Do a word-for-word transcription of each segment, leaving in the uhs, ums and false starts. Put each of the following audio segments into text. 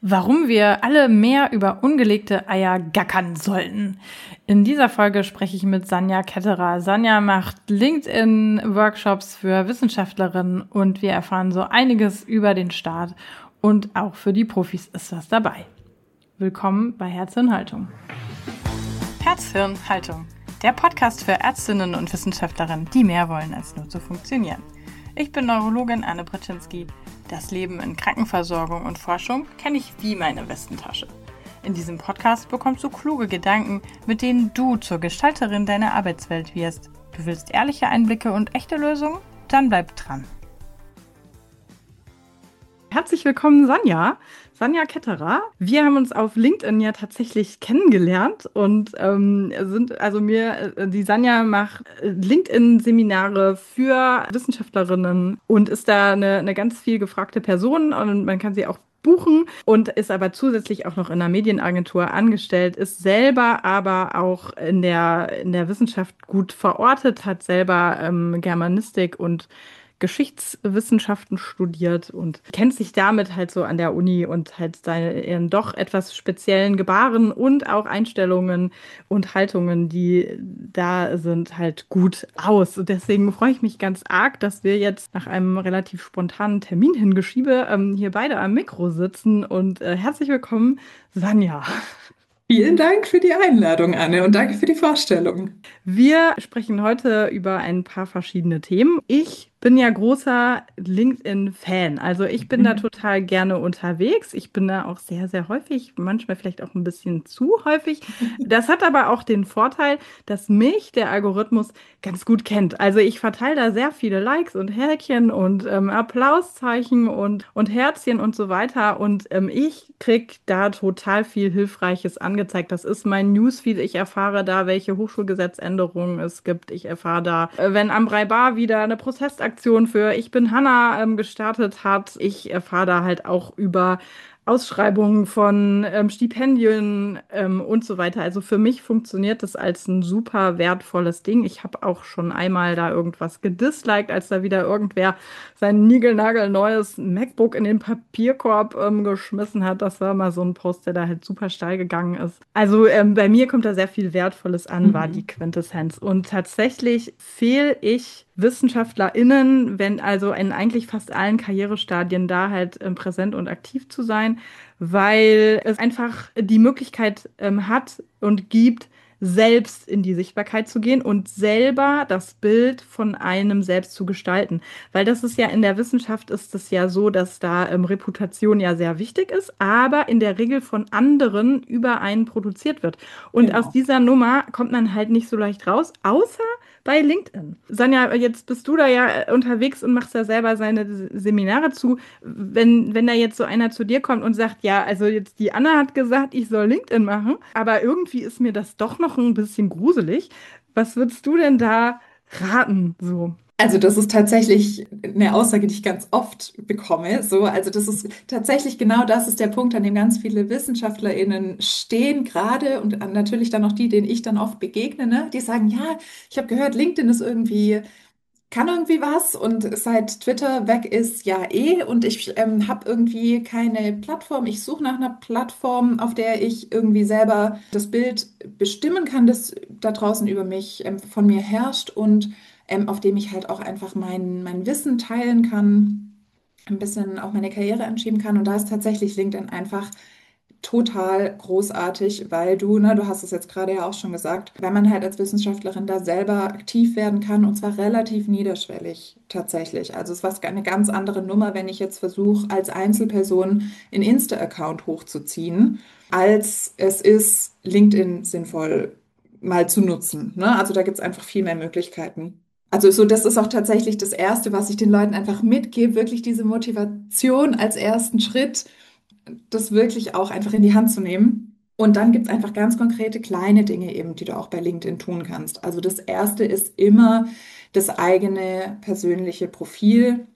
Warum wir alle mehr über ungelegte Eier gackern sollten. In dieser Folge spreche ich mit Sanja Ketterer. Sanja macht LinkedIn-Workshops für Wissenschaftlerinnen und wir erfahren so einiges über den Start und auch für die Profis ist was dabei. Willkommen bei Herz, Hirn, Haltung. Herz, Hirn, Haltung. Der Podcast für Ärztinnen und Wissenschaftlerinnen, die mehr wollen, als nur zu funktionieren. Ich bin Neurologin Anne Brzezinski. Das Leben in Krankenversorgung und Forschung kenne ich wie meine Westentasche. In diesem Podcast bekommst du kluge Gedanken, mit denen du zur Gestalterin deiner Arbeitswelt wirst. Du willst ehrliche Einblicke und echte Lösungen? Dann bleib dran. Herzlich willkommen, Sanja. Sanja Ketterer. Wir haben uns auf LinkedIn ja tatsächlich kennengelernt und ähm, sind, also mir, die Sanja macht LinkedIn-Seminare für Wissenschaftlerinnen und ist da eine, eine ganz viel gefragte Person und man kann sie auch buchen und ist aber zusätzlich auch noch in einer Medienagentur angestellt, ist selber aber auch in der, in der Wissenschaft gut verortet, hat selber ähm, Germanistik und Geschichtswissenschaften studiert und kennt sich damit halt so an der Uni und halt seine ihren doch etwas speziellen Gebaren und auch Einstellungen und Haltungen, die da sind, halt gut aus. Und deswegen freue ich mich ganz arg, dass wir jetzt nach einem relativ spontanen Termin hingeschiebe ähm, hier beide am Mikro sitzen und äh, herzlich willkommen, Sanja. Vielen Dank für die Einladung, Anne, und danke für die Vorstellung. Wir sprechen heute über ein paar verschiedene Themen. Ich bin ja großer LinkedIn-Fan. Also ich bin da total gerne unterwegs. Ich bin da auch sehr, sehr häufig, manchmal vielleicht auch ein bisschen zu häufig. Das hat aber auch den Vorteil, dass mich der Algorithmus ganz gut kennt. Also ich verteile da sehr viele Likes und Häkchen und ähm, Applauszeichen und, und Herzchen und so weiter. Und ähm, ich krieg da total viel Hilfreiches angezeigt. Das ist mein Newsfeed. Ich erfahre da, welche Hochschulgesetzänderungen es gibt. Ich erfahre da, äh, wenn am Breibar wieder eine Protestaktion für Ich bin Hanna ähm, gestartet hat. Ich erfahre da halt auch über Ausschreibungen von ähm, Stipendien ähm, und so weiter. Also für mich funktioniert das als ein super wertvolles Ding. Ich habe auch schon einmal da irgendwas gedisliked, als da wieder irgendwer sein niegelnagelneues MacBook in den Papierkorb ähm, geschmissen hat. Das war mal so ein Post, der da halt super steil gegangen ist. Also ähm, bei mir kommt da sehr viel Wertvolles an, war die Mhm. Quintessenz. Und tatsächlich fehle ich WissenschaftlerInnen, wenn also in eigentlich fast allen Karrierestadien da halt ähm, präsent und aktiv zu sein, weil es einfach die Möglichkeit ähm, hat und gibt, selbst in die Sichtbarkeit zu gehen und selber das Bild von einem selbst zu gestalten. Weil das ist ja in der Wissenschaft ist es ja so, dass da ähm, Reputation ja sehr wichtig ist, aber in der Regel von anderen über einen produziert wird. Und aus Genau. dieser Nummer kommt man halt nicht so leicht raus, außer bei LinkedIn. Sonja, jetzt bist du da ja äh, unterwegs und machst da selber seine S- Seminare zu. Wenn, wenn da jetzt so einer zu dir kommt und sagt, ja, also jetzt die Anna hat gesagt, ich soll LinkedIn machen, aber irgendwie ist mir das doch noch ein bisschen gruselig. Was würdest du denn da raten, so? Also das ist tatsächlich eine Aussage, die ich ganz oft bekomme. So, also das ist tatsächlich genau das ist der Punkt, an dem ganz viele WissenschaftlerInnen stehen gerade und an- natürlich dann auch die, denen ich dann oft begegne, ne? Die sagen, ja, ich habe gehört, LinkedIn ist irgendwie kann irgendwie was und seit Twitter weg ist, ja eh. Und ich ähm, habe irgendwie keine Plattform. Ich suche nach einer Plattform, auf der ich irgendwie selber das Bild bestimmen kann, das da draußen über mich ähm, von mir herrscht und ähm, auf dem ich halt auch einfach mein, mein Wissen teilen kann, ein bisschen auch meine Karriere anschieben kann. Und da ist tatsächlich LinkedIn einfach total großartig, weil du, ne, du hast es jetzt gerade ja auch schon gesagt, weil man halt als Wissenschaftlerin da selber aktiv werden kann und zwar relativ niederschwellig tatsächlich. Also es ist eine ganz andere Nummer, wenn ich jetzt versuche, als Einzelperson einen Insta-Account hochzuziehen, als es ist, LinkedIn sinnvoll mal zu nutzen. Ne? Also da gibt es einfach viel mehr Möglichkeiten. Also so, das ist auch tatsächlich das Erste, was ich den Leuten einfach mitgebe, wirklich diese Motivation als ersten Schritt das wirklich auch einfach in die Hand zu nehmen. Und dann gibt es einfach ganz konkrete kleine Dinge eben, die du auch bei LinkedIn tun kannst. Also das erste ist immer das eigene persönliche Profil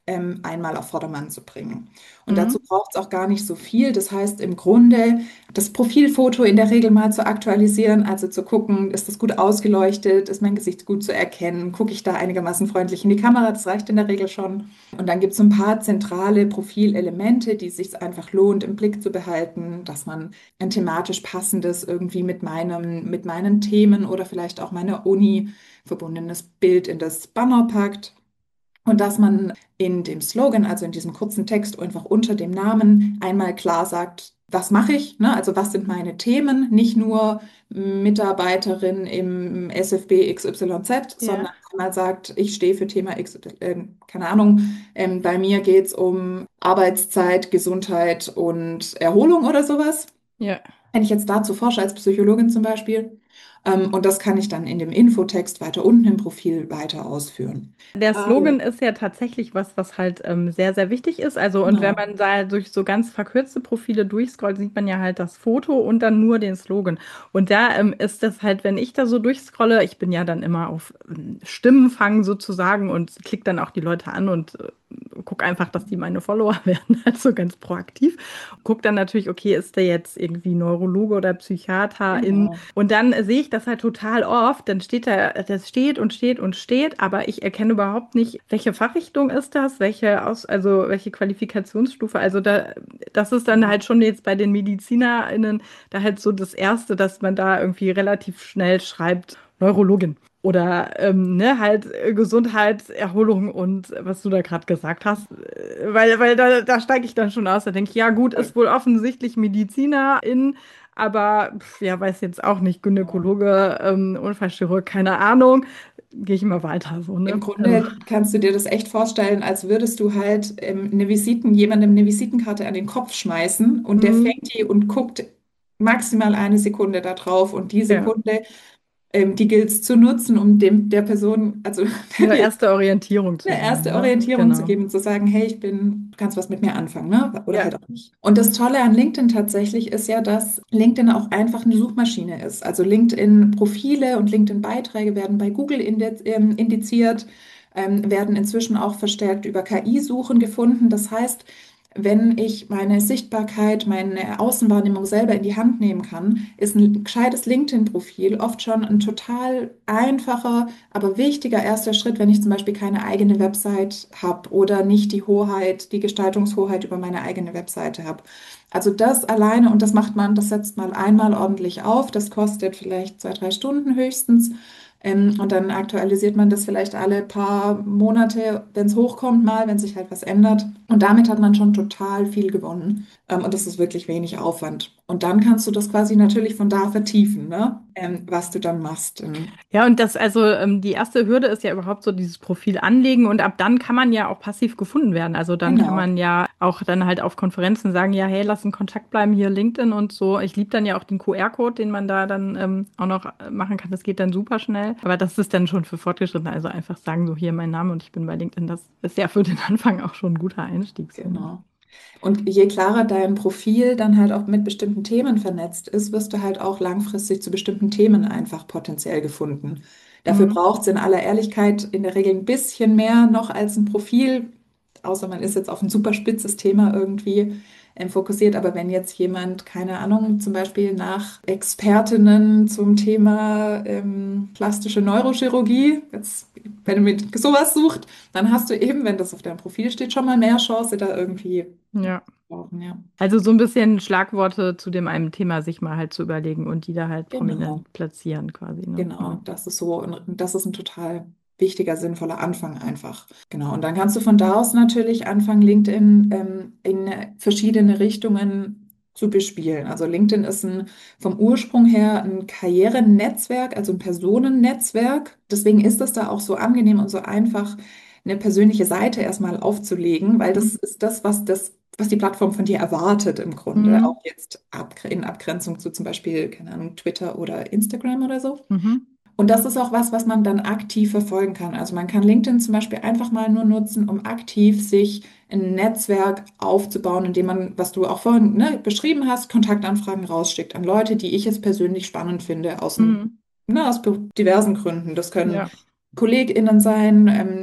ähm, einmal auf Vordermann zu bringen. Und dazu Mhm. braucht es auch gar nicht so viel. Das heißt im Grunde, das Profilfoto in der Regel mal zu aktualisieren, also zu gucken, ist das gut ausgeleuchtet, ist mein Gesicht gut zu erkennen, gucke ich da einigermaßen freundlich in die Kamera, das reicht in der Regel schon. Und dann gibt es so ein paar zentrale Profilelemente, die es sich einfach lohnt, im Blick zu behalten, dass man ein thematisch passendes irgendwie mit meinem, mit meinen Themen oder vielleicht auch meiner Uni verbundenes Bild in das Banner packt. Und dass man in dem Slogan, also in diesem kurzen Text, einfach unter dem Namen einmal klar sagt, was mache ich, ne? Also was sind meine Themen, nicht nur Mitarbeiterin im S F B X Y Z, Ja. sondern einmal sagt, ich stehe für Thema X, äh, keine Ahnung, ähm, bei mir geht es um Arbeitszeit, Gesundheit und Erholung oder sowas. Ja. Wenn ich jetzt dazu forsche, als Psychologin zum Beispiel, ähm, und das kann ich dann in dem Infotext weiter unten im Profil weiter ausführen. Der Gerade, Slogan ist ja tatsächlich was, was halt ähm, sehr, sehr wichtig ist. Also, und wenn genau. man da durch so ganz verkürzte Profile durchscrollt, sieht man ja halt das Foto und dann nur den Slogan. Und da ähm, ist das halt, wenn ich da so durchscrolle, ich bin ja dann immer auf ähm, Stimmenfang sozusagen und klicke dann auch die Leute an und äh, gucke einfach, dass die meine Follower werden, also ganz proaktiv. Guck dann natürlich, okay, ist der jetzt irgendwie Neurologe oder Psychiater in, Genau. und dann äh, sehe ich das halt total oft, dann steht da, das steht und steht und steht, aber ich erkenne überhaupt nicht, welche Fachrichtung ist das, welche aus, also welche Qualifikationsstufe, also da, das ist dann halt schon jetzt bei den MedizinerInnen da halt so das Erste, dass man da irgendwie relativ schnell schreibt, Neurologin. Oder ähm, ne, halt äh, Gesundheit, Erholung und was du da gerade gesagt hast. Äh, Weil, weil da, da steige ich dann schon aus. Da denke ich, ja gut, ist wohl offensichtlich Medizinerin, aber pf, ja, weiß jetzt auch nicht, Genau. Gynäkologe, ähm, Unfallchirurg, keine Ahnung. Gehe ich immer weiter so, Im ne? Also, Grunde kannst du dir das echt vorstellen, als würdest du halt ähm, eine Visiten, jemandem eine Visitenkarte an den Kopf schmeißen und der hm, fängt die und guckt maximal eine Sekunde da drauf und die ja. Sekunde, ähm, die gilt es zu nutzen, um dem der Person, also Eine erste Orientierung zu eine geben, erste ne? Orientierung zu Genau. geben und zu sagen, hey, ich bin, du kannst was mit mir anfangen, ne? Oder Ja. halt auch nicht. Und das Tolle an LinkedIn tatsächlich ist ja, dass LinkedIn auch einfach eine Suchmaschine ist. Also LinkedIn-Profile und LinkedIn-Beiträge werden bei Google indi- ähm, indiziert, ähm, werden inzwischen auch verstärkt über K I-Suchen gefunden. Das heißt, wenn ich meine Sichtbarkeit, meine Außenwahrnehmung selber in die Hand nehmen kann, ist ein gescheites LinkedIn-Profil oft schon ein total einfacher, aber wichtiger erster Schritt, wenn ich zum Beispiel keine eigene Website habe oder nicht die Hoheit, die Gestaltungshoheit über meine eigene Webseite habe. Also das alleine, und das macht man, das setzt man einmal ordentlich auf, das kostet vielleicht zwei, drei Stunden höchstens. Ähm, und dann aktualisiert man das vielleicht alle paar Monate, wenn es hochkommt mal, wenn sich halt was ändert. Und damit hat man schon total viel gewonnen. Ähm, und das ist wirklich wenig Aufwand. Und dann kannst du das quasi natürlich von da vertiefen, ne? Ähm, was du dann machst. Ähm, Ja, und das, also ähm, die erste Hürde ist ja überhaupt so dieses Profil anlegen und ab dann kann man ja auch passiv gefunden werden. Also dann kann genau. man ja auch dann halt auf Konferenzen sagen, ja, hey, lass in Kontakt bleiben, hier LinkedIn und so. Ich liebe dann ja auch den Q R-Code, den man da dann ähm, auch noch äh, machen kann. Das geht dann super schnell. Aber das ist dann schon für Fortgeschrittene. Also einfach sagen, so hier mein Name und ich bin bei LinkedIn. Das ist ja für den Anfang auch schon ein guter Einstieg. So, ne? Genau. Und je klarer dein Profil dann halt auch mit bestimmten Themen vernetzt ist, wirst du halt auch langfristig zu bestimmten Themen einfach potenziell gefunden. Dafür Mhm. braucht es in aller Ehrlichkeit in der Regel ein bisschen mehr noch als ein Profil, außer man ist jetzt auf ein super spitzes Thema irgendwie ähm, fokussiert. Aber wenn jetzt jemand, keine Ahnung, zum Beispiel nach Expertinnen zum Thema ähm, plastische Neurochirurgie, jetzt, wenn du mit sowas sucht, dann hast du eben, wenn das auf deinem Profil steht, schon mal mehr Chance, da irgendwie Ja. brauchen, ja. Also so ein bisschen Schlagworte zu dem einen Thema sich mal halt zu überlegen und die da halt Genau, prominent platzieren quasi, ne? genau. Ja. Das ist so, und das ist ein total wichtiger, sinnvoller Anfang einfach. Genau. Und dann kannst du von da aus natürlich anfangen, LinkedIn ähm, in verschiedene Richtungen zu bespielen. Also LinkedIn ist ein, vom Ursprung her ein Karrierenetzwerk, also ein Personennetzwerk. Deswegen ist es da auch so angenehm und so einfach, eine persönliche Seite erstmal aufzulegen, weil das ist das, was das was die Plattform von dir erwartet im Grunde, Mhm. auch jetzt abgre- in Abgrenzung zu zum Beispiel, keine Ahnung, Twitter oder Instagram oder so. Mhm. Und das ist auch was, was man dann aktiv verfolgen kann. Also man kann LinkedIn zum Beispiel einfach mal nur nutzen, um aktiv sich ein Netzwerk aufzubauen, indem man, was du auch vorhin, ne, beschrieben hast, Kontaktanfragen rausschickt an Leute, die ich jetzt persönlich spannend finde, aus, dem, Mhm. ne, aus diversen Gründen. Das können Ja. KollegInnen sein, ähm,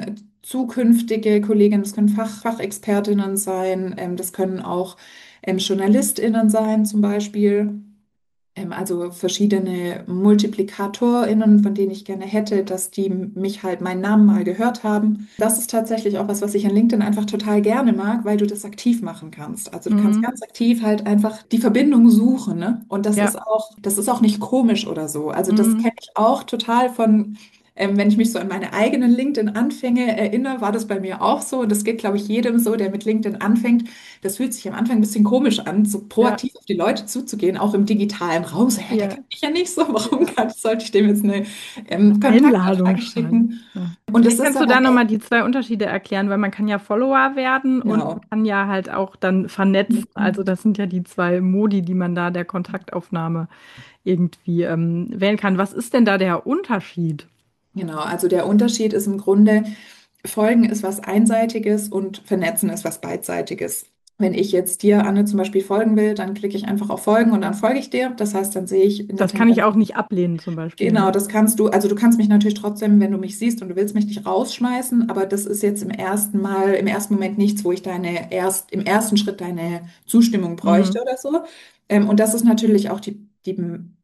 zukünftige Kolleginnen, das können Fach, Fachexpertinnen sein, ähm, das können auch ähm, JournalistInnen sein zum Beispiel. Ähm, also verschiedene MultiplikatorInnen, von denen ich gerne hätte, dass die mich halt meinen Namen mal gehört haben. Das ist tatsächlich auch was, was ich an LinkedIn einfach total gerne mag, weil du das aktiv machen kannst. Also du kannst Mhm. ganz aktiv halt einfach die Verbindung suchen, ne? Und das ist Ja. auch, das ist auch nicht komisch oder so. Also das Mhm. kenne ich auch total von, ähm, wenn ich mich so an meine eigenen LinkedIn-Anfänge erinnere, war das bei mir auch so. Und das geht, glaube ich, jedem so, der mit LinkedIn anfängt. Das fühlt sich am Anfang ein bisschen komisch an, so Ja. proaktiv auf die Leute zuzugehen, auch im digitalen Raum. So, hä, der Ja. kennt mich ja nicht so, warum Ja. kann, sollte ich dem jetzt eine ähm, Einladung Kontaktanfrage schreiben. schicken? Ja. Und das Vielleicht ist kannst du aber da nochmal echt, die zwei Unterschiede erklären, weil man kann ja Follower werden und man genau. kann ja halt auch dann vernetzen. Also das sind ja die zwei Modi, die man da der Kontaktaufnahme irgendwie ähm, wählen kann. Was ist denn da der Unterschied? Genau, also der Unterschied ist im Grunde, Folgen ist was Einseitiges und Vernetzen ist was Beidseitiges. Wenn ich jetzt dir, Anne, zum Beispiel folgen will, dann klicke ich einfach auf Folgen und dann folge ich dir. Das heißt, dann sehe ich in der Das kann ich Tendenz. auch nicht ablehnen, zum Beispiel, Genau, ne? das kannst du, also du kannst mich natürlich trotzdem, wenn du mich siehst und du willst mich nicht rausschmeißen, aber das ist jetzt im ersten Mal, im ersten Moment nichts, wo ich deine erst, im ersten Schritt deine Zustimmung bräuchte Mhm. oder so. Ähm, und das ist natürlich auch die, die,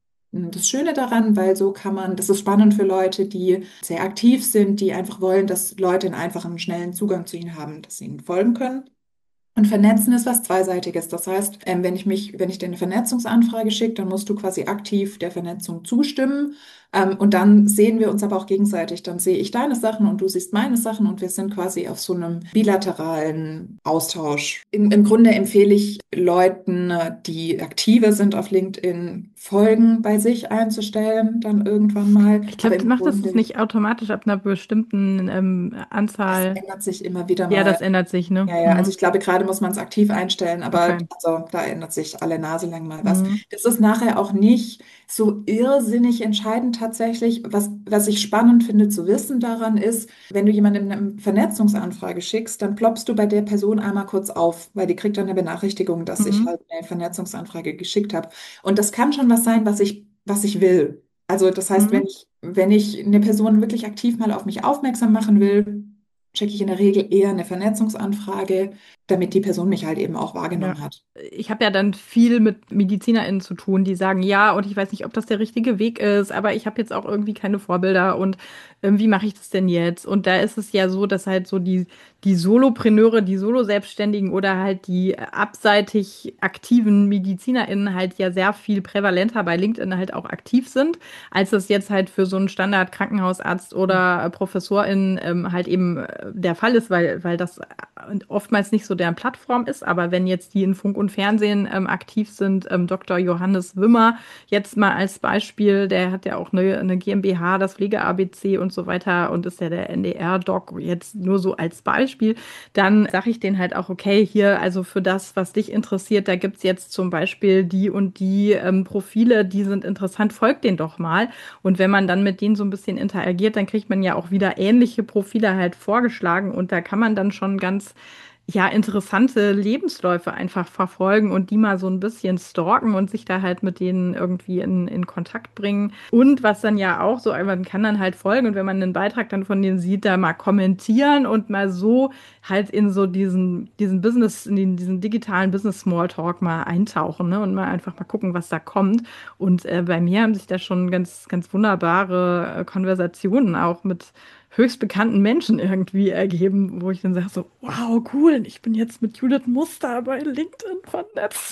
das Schöne daran, weil so kann man, das ist spannend für Leute, die sehr aktiv sind, die einfach wollen, dass Leute einen einfachen, schnellen Zugang zu ihnen haben, dass sie ihnen folgen können. Und vernetzen ist was Zweiseitiges. Das heißt, ähm, wenn ich mich, wenn ich dir eine Vernetzungsanfrage schicke, dann musst du quasi aktiv der Vernetzung zustimmen. Ähm, und dann sehen wir uns aber auch gegenseitig. Dann sehe ich deine Sachen und du siehst meine Sachen und wir sind quasi auf so einem bilateralen Austausch. Im, im Grunde empfehle ich Leuten, äh, die aktiver sind auf LinkedIn, Folgen bei sich einzustellen, dann irgendwann mal. Ich Aber glaube, im die macht das Grunde, nicht automatisch ab einer bestimmten ähm, das Anzahl. ändert sich immer wieder Ja, mal. das ändert sich, ne? Ja, ja, also Mhm. ich glaube, gerade muss man es aktiv einstellen, aber Okay. also, da ändert sich alle Nase lang mal was. Mhm. Das ist nachher auch nicht so irrsinnig entscheidend tatsächlich. Was, was ich spannend finde zu wissen daran ist, wenn du jemandem eine Vernetzungsanfrage schickst, dann ploppst du bei der Person einmal kurz auf, weil die kriegt dann eine Benachrichtigung, dass ich Mhm. halt eine Vernetzungsanfrage geschickt habe. Und das kann schon was sein, was ich, was ich will. Also das heißt, wenn Mhm. ich, wenn ich eine Person wirklich aktiv mal auf mich aufmerksam machen will, schicke ich in der Regel eher eine Vernetzungsanfrage, damit die Person mich halt eben auch Ja. wahrgenommen hat. Ich habe ja dann viel mit MedizinerInnen zu tun, die sagen, ja, und ich weiß nicht, ob das der richtige Weg ist, aber ich habe jetzt auch irgendwie keine Vorbilder und ähm, wie mache ich das denn jetzt? Und da ist es ja so, dass halt so die, die Solopreneure, die Solo-Selbstständigen oder halt die abseitig aktiven MedizinerInnen halt ja sehr viel prävalenter bei LinkedIn halt auch aktiv sind, als das jetzt halt für so einen Standard-Krankenhausarzt oder äh, ProfessorInnen ähm, halt eben äh, der Fall ist, weil, weil das oftmals nicht so deren Plattform ist. Aber wenn jetzt die in Funk und Fernsehen ähm, aktiv sind, ähm, Doktor Johannes Wimmer, jetzt mal als Beispiel, der hat ja auch eine, eine GmbH, das Pflege-A B C und so weiter und ist ja der N D R-Doc, jetzt nur so als Beispiel, dann sage ich denen halt auch, okay, hier, also für das, was dich interessiert, da gibt's jetzt zum Beispiel die und die ähm, Profile, die sind interessant, folgt denen doch mal. Und wenn man dann mit denen so ein bisschen interagiert, dann kriegt man ja auch wieder ähnliche Profile halt vorgeschlagen und da kann man dann schon ganz ja, interessante Lebensläufe einfach verfolgen und die mal so ein bisschen stalken und sich da halt mit denen irgendwie in, in Kontakt bringen. Und was dann ja auch so, man kann dann halt folgen und wenn man einen Beitrag dann von denen sieht, da mal kommentieren und mal so halt in so diesen, diesen Business, in den, diesen digitalen Business Smalltalk mal eintauchen, ne? Und mal einfach mal gucken, was da kommt. Und äh, bei mir haben sich da schon ganz, ganz wunderbare äh, Konversationen auch mit höchst bekannten Menschen irgendwie ergeben, wo ich dann sage so, wow, cool, ich bin jetzt mit Judith Muster bei LinkedIn vernetzt.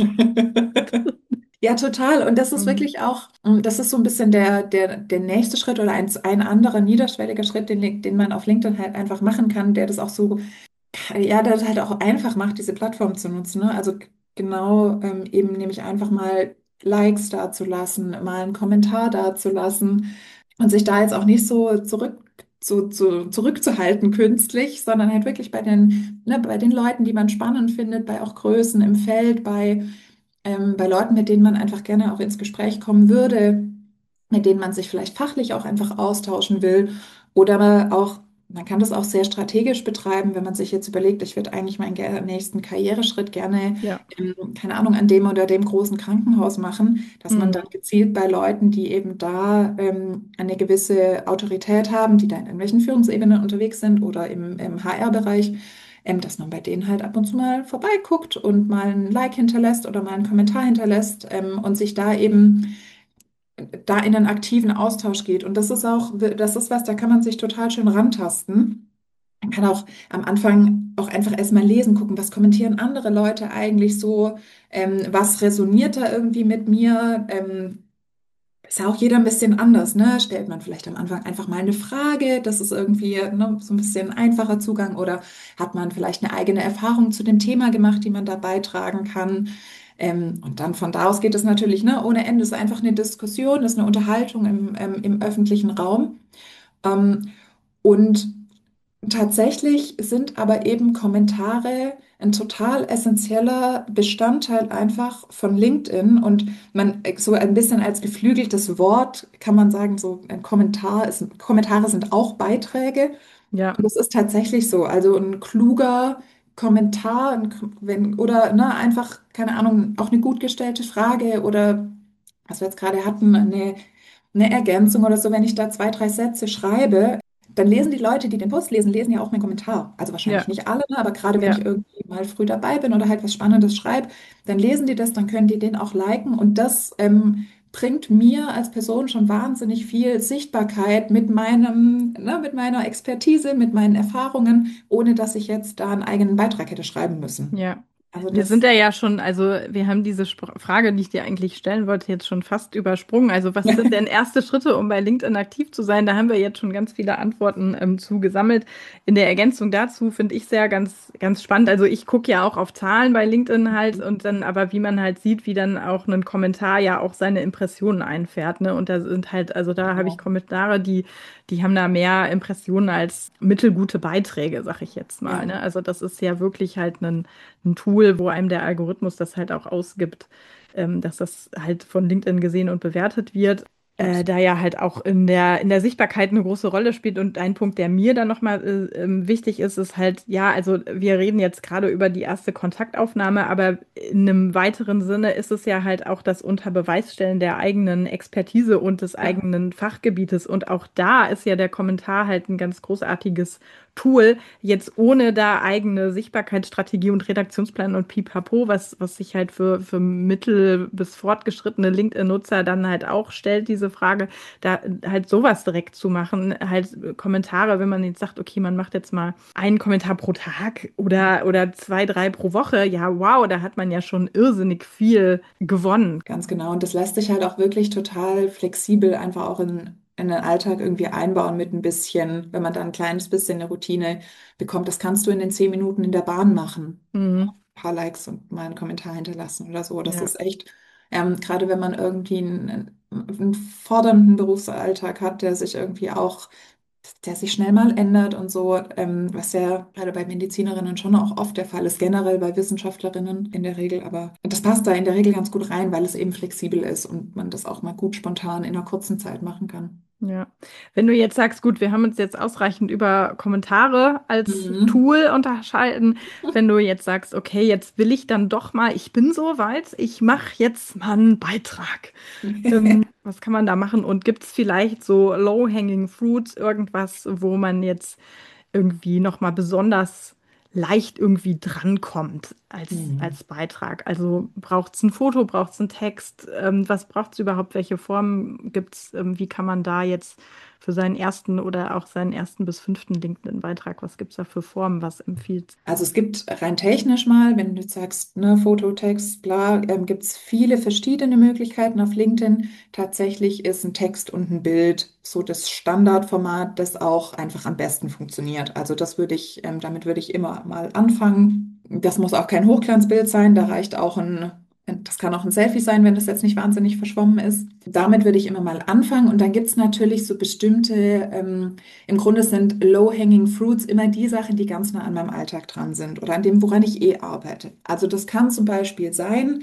Ja, total. Und das ist Mhm. wirklich auch, mm, das ist so ein bisschen der, der, der nächste Schritt oder ein, ein anderer niederschwelliger Schritt, den, Link- den man auf LinkedIn halt einfach machen kann, der das auch so, ja, der das halt auch einfach macht, diese Plattform zu nutzen. Ne? Also g- genau, ähm, eben nämlich einfach mal Likes dazulassen, mal einen Kommentar dazulassen und sich da jetzt auch nicht so zurück zu, zu, zurückzuhalten künstlich, sondern halt wirklich bei den, ne, bei den Leuten, die man spannend findet, bei auch Größen im Feld, bei ähm, bei Leuten, mit denen man einfach gerne auch ins Gespräch kommen würde, mit denen man sich vielleicht fachlich auch einfach austauschen will oder auch man kann das auch sehr strategisch betreiben, wenn man sich jetzt überlegt, ich würde eigentlich meinen ger- nächsten Karriereschritt gerne, Ja. ähm, keine Ahnung, an dem oder dem großen Krankenhaus machen, dass man Mhm. dann gezielt bei Leuten, die eben da ähm, eine gewisse Autorität haben, die da in irgendwelchen Führungsebenen unterwegs sind oder im, im H R-Bereich, ähm, dass man bei denen halt ab und zu mal vorbeiguckt und mal ein Like hinterlässt oder mal einen Kommentar hinterlässt, ähm, und sich da eben da in einen aktiven Austausch geht. Und das ist auch, das ist was, da kann man sich total schön rantasten. Man kann auch am Anfang auch einfach erstmal lesen, gucken, was kommentieren andere Leute eigentlich so, ähm, was resoniert da irgendwie mit mir. Ähm, ist ja auch jeder ein bisschen anders, ne? Stellt man vielleicht am Anfang einfach mal eine Frage, das ist irgendwie, ne, so ein bisschen einfacher Zugang, oder hat man vielleicht eine eigene Erfahrung zu dem Thema gemacht, die man da beitragen kann. Ähm, und dann von da aus geht es natürlich, ne, ohne Ende. Es ist einfach eine Diskussion, es ist eine Unterhaltung im, ähm, im öffentlichen Raum. Ähm, und tatsächlich sind aber eben Kommentare ein total essentieller Bestandteil einfach von LinkedIn, und man so ein bisschen als geflügeltes Wort kann man sagen, so ein Kommentar ist, Kommentare sind auch Beiträge, Ja. und das ist tatsächlich so. Also ein kluger Kommentar, ein, wenn, oder ne, einfach, keine Ahnung, auch eine gut gestellte Frage oder was wir jetzt gerade hatten, eine, eine Ergänzung oder so, wenn ich da zwei, drei Sätze schreibe, dann lesen die Leute, die den Post lesen, lesen ja auch meinen Kommentar. Also wahrscheinlich Ja. nicht alle, ne, aber gerade wenn Ja. ich irgendwie mal früh dabei bin oder halt was Spannendes schreibe, dann lesen die das, dann können die den auch liken, und das ähm, bringt mir als Person schon wahnsinnig viel Sichtbarkeit mit meinem, ne, mit meiner Expertise, mit meinen Erfahrungen, ohne dass ich jetzt da einen eigenen Beitrag hätte schreiben müssen. Ja, Also wir sind das, ja ja schon, also wir haben diese Spr Frage, die ich dir eigentlich stellen wollte, jetzt schon fast übersprungen. Also was sind denn erste Schritte, um bei LinkedIn aktiv zu sein? Da haben wir jetzt schon ganz viele Antworten ähm, zu gesammelt. In der Ergänzung dazu finde ich sehr ganz, ganz spannend. Also ich gucke ja auch auf Zahlen bei LinkedIn halt und dann aber, wie man halt sieht, wie dann auch ein Kommentar ja auch seine Impressionen einfährt, ne? Und da sind halt, also da habe ich genau. Kommentare, die die haben da mehr Impressionen als mittelgute Beiträge, sag ich jetzt mal. Ja. Ne? Also das ist ja wirklich halt ein, ein Tool, wo einem der Algorithmus das halt auch ausgibt, ähm, dass das halt von LinkedIn gesehen und bewertet wird. Äh, da ja halt auch in der, in der Sichtbarkeit eine große Rolle spielt. Und ein Punkt, der mir dann nochmal äh, ähm, wichtig ist, ist halt, ja, also wir reden jetzt gerade über die erste Kontaktaufnahme, aber in einem weiteren Sinne ist es ja halt auch das Unterbeweisstellen der eigenen Expertise und des Ja. eigenen Fachgebietes. Und auch da ist ja der Kommentar halt ein ganz großartiges Tool, jetzt ohne da eigene Sichtbarkeitsstrategie und Redaktionsplan und Pipapo, was, was sich halt für, für mittel- bis fortgeschrittene LinkedIn-Nutzer dann halt auch stellt, diese Frage, da halt sowas direkt zu machen, halt Kommentare, wenn man jetzt sagt, okay, man macht jetzt mal einen Kommentar pro Tag oder, oder zwei, drei pro Woche, ja, wow, da hat man ja schon irrsinnig viel gewonnen. Ganz genau. Und das lässt sich halt auch wirklich total flexibel einfach auch in, in den Alltag irgendwie einbauen mit ein bisschen, wenn man da ein kleines bisschen eine Routine bekommt. Das kannst du in den zehn Minuten in der Bahn machen. Mhm. Ein paar Likes und mal einen Kommentar hinterlassen oder so. Das Ja, ist echt, ähm, gerade wenn man irgendwie einen, einen fordernden Berufsalltag hat, der sich irgendwie auch, der sich schnell mal ändert und so, ähm, was ja gerade bei Medizinerinnen schon auch oft der Fall ist, generell bei Wissenschaftlerinnen in der Regel, aber das passt da in der Regel ganz gut rein, weil es eben flexibel ist und man das auch mal gut spontan in einer kurzen Zeit machen kann. ja. Wenn du jetzt sagst, gut, wir haben uns jetzt ausreichend über Kommentare als Mhm. Tool unterhalten, wenn du jetzt sagst, okay, jetzt will ich dann doch mal, ich bin so weit, ich mache jetzt mal einen Beitrag. Ähm, was kann man da machen? Und gibt es vielleicht so low-hanging fruits, irgendwas, wo man jetzt irgendwie nochmal besonders leicht irgendwie drankommt als, Mhm. als Beitrag? Also braucht es ein Foto, braucht es einen Text? Ähm, was braucht es überhaupt? Welche Formen gibt es? Ähm, wie kann man da jetzt für seinen ersten oder auch seinen ersten bis fünften LinkedIn-Beitrag, was gibt es da für Formen? Was empfiehlt? Also es gibt rein technisch mal, wenn du jetzt sagst, ne, Foto, Text, bla, ähm, gibt es viele verschiedene Möglichkeiten auf LinkedIn. Tatsächlich ist ein Text und ein Bild so das Standardformat, das auch einfach am besten funktioniert. Also das würde ich, ähm, damit würde ich immer mal anfangen. Das muss auch kein Hochglanzbild sein, da reicht auch ein, das kann auch ein Selfie sein, wenn das jetzt nicht wahnsinnig verschwommen ist. Damit würde ich immer mal anfangen, und dann gibt es natürlich so bestimmte, ähm, im Grunde sind Low-Hanging Fruits immer die Sachen, die ganz nah an meinem Alltag dran sind oder an dem, woran ich eh arbeite. Also das kann zum Beispiel sein,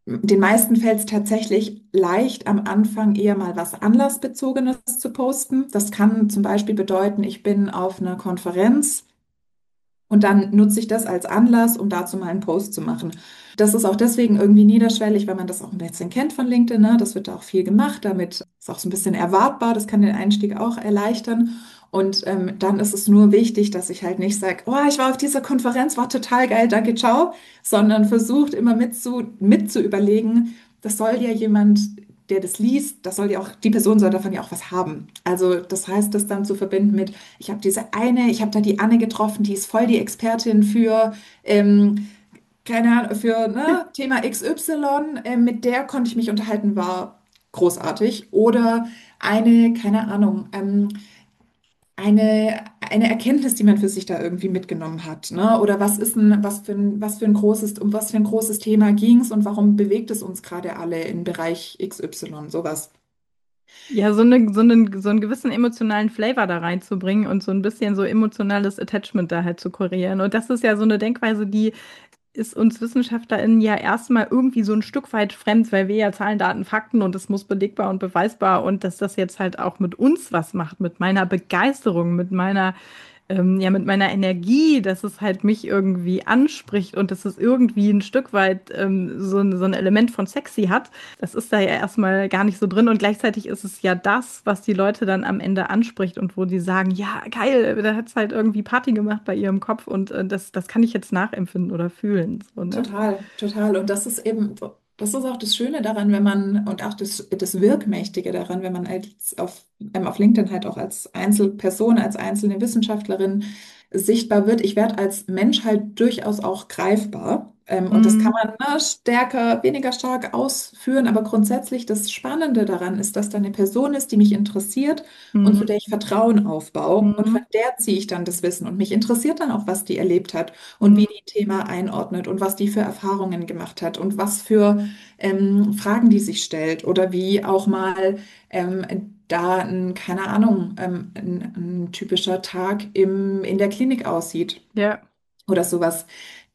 Den meisten fällt es tatsächlich leicht, am Anfang eher mal was Anlassbezogenes zu posten. Das kann zum Beispiel bedeuten, ich bin auf einer Konferenz und dann nutze ich das als Anlass, um dazu mal einen Post zu machen. Das ist auch deswegen irgendwie niederschwellig, weil man das auch ein bisschen kennt von LinkedIn, ne? Das wird da auch viel gemacht. Damit ist auch so ein bisschen erwartbar. Das kann den Einstieg auch erleichtern. Und ähm, dann ist es nur wichtig, dass ich halt nicht sage, oh, ich war auf dieser Konferenz, war total geil, danke, ciao, sondern versucht immer mit zu, mit zu überlegen, das soll ja jemand, der das liest, das soll ja auch, die Person soll davon ja auch was haben. Also das heißt, das dann zu verbinden mit, ich habe diese eine, ich habe da die Anne getroffen, die ist voll die Expertin für, ähm, keine Ahnung, für ne, Thema X Y, äh, mit der konnte ich mich unterhalten, war großartig. Oder eine, keine Ahnung, ähm, eine, eine Erkenntnis, die man für sich da irgendwie mitgenommen hat, ne? Oder was ist ein, was für ein, was für ein großes, um was für ein großes Thema ging es und warum bewegt es uns gerade alle im Bereich X Y, sowas. Ja, so, eine, so, einen, so einen gewissen emotionalen Flavor da reinzubringen und so ein bisschen so emotionales Attachment da halt zu kreieren. Und das ist ja so eine Denkweise, die ist uns WissenschaftlerInnen ja erstmal irgendwie so ein Stück weit fremd, weil wir ja Zahlen, Daten, Fakten und es muss belegbar und beweisbar und dass das jetzt halt auch mit uns was macht, mit meiner Begeisterung, mit meiner ähm, ja, mit meiner Energie, dass es halt mich irgendwie anspricht und dass es irgendwie ein Stück weit ähm, so, ein- so ein Element von sexy hat. Das ist da ja erstmal gar nicht so drin und gleichzeitig ist es ja das, was die Leute dann am Ende anspricht und wo die sagen, ja, geil, da hat es halt irgendwie Party gemacht bei ihrem Kopf und äh, das, das kann ich jetzt nachempfinden oder fühlen. So, ne? Total, total. Und das ist eben, das ist auch das Schöne daran, wenn man, und auch das, das Wirkmächtige daran, wenn man als auf, ähm, auf LinkedIn halt auch als Einzelperson, als einzelne Wissenschaftlerin sichtbar wird. Ich werde als Mensch halt durchaus auch greifbar. Ähm, und das kann Mhm. man ne, stärker, weniger stark ausführen. Aber grundsätzlich das Spannende daran ist, dass da eine Person ist, die mich interessiert und zu Mhm. der ich Vertrauen aufbaue. Und von Mhm. der ziehe ich dann das Wissen. Und mich interessiert dann auch, was die erlebt hat und Mhm. wie die ein Thema einordnet und was die für Erfahrungen gemacht hat und was für ähm, Fragen die sich stellt oder wie auch mal ähm, da ein, keine Ahnung, ähm, ein, ein typischer Tag im, in der Klinik aussieht Ja, oder sowas.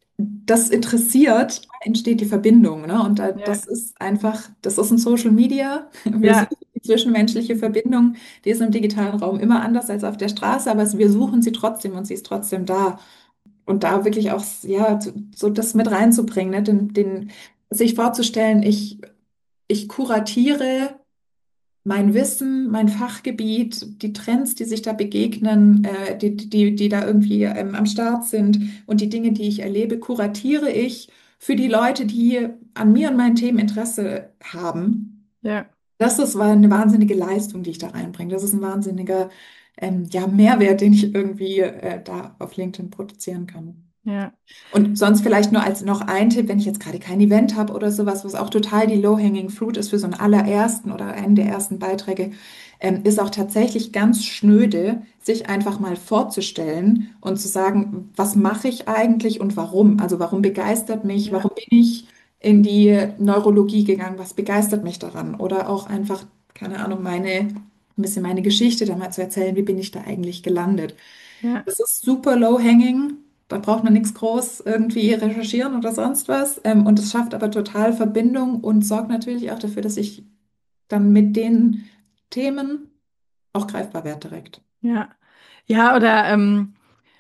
Das interessiert, entsteht die Verbindung, ne? Und da, ja, das ist einfach, das ist ein Social Media. Wir ja, suchen die zwischenmenschliche Verbindung, die ist im digitalen Raum immer anders als auf der Straße, aber wir suchen sie trotzdem und sie ist trotzdem da. Und da wirklich auch, ja, so so das mit reinzubringen, ne? Den, den, sich vorzustellen, ich, ich kuratiere mein Wissen, mein Fachgebiet, die Trends, die sich da begegnen, äh, die, die, die da irgendwie ähm, am Start sind und die Dinge, die ich erlebe, kuratiere ich für die Leute, die an mir und meinen Themen Interesse haben. ja, Das ist eine wahnsinnige Leistung, die ich da reinbringe. Das ist ein wahnsinniger ähm, ja, Mehrwert, den ich irgendwie äh, da auf LinkedIn produzieren kann. ja, Und sonst vielleicht nur als noch ein Tipp, wenn ich jetzt gerade kein Event habe oder sowas, was auch total die Low-hanging fruit ist für so einen allerersten oder einen der ersten Beiträge, ähm, ist auch tatsächlich ganz schnöde, sich einfach mal vorzustellen und zu sagen, was mache ich eigentlich und warum? Also warum begeistert mich? ja, Warum bin ich in die Neurologie gegangen? Was begeistert mich daran? Oder auch einfach, keine Ahnung, meine, ein bisschen meine Geschichte da mal zu erzählen, wie bin ich da eigentlich gelandet? ja, Das ist super low-hanging. Da braucht man nichts groß irgendwie recherchieren oder sonst was. Ähm, und es schafft aber total Verbindung und sorgt natürlich auch dafür, dass ich dann mit den Themen auch greifbar werde direkt. ja. Ja, oder ähm,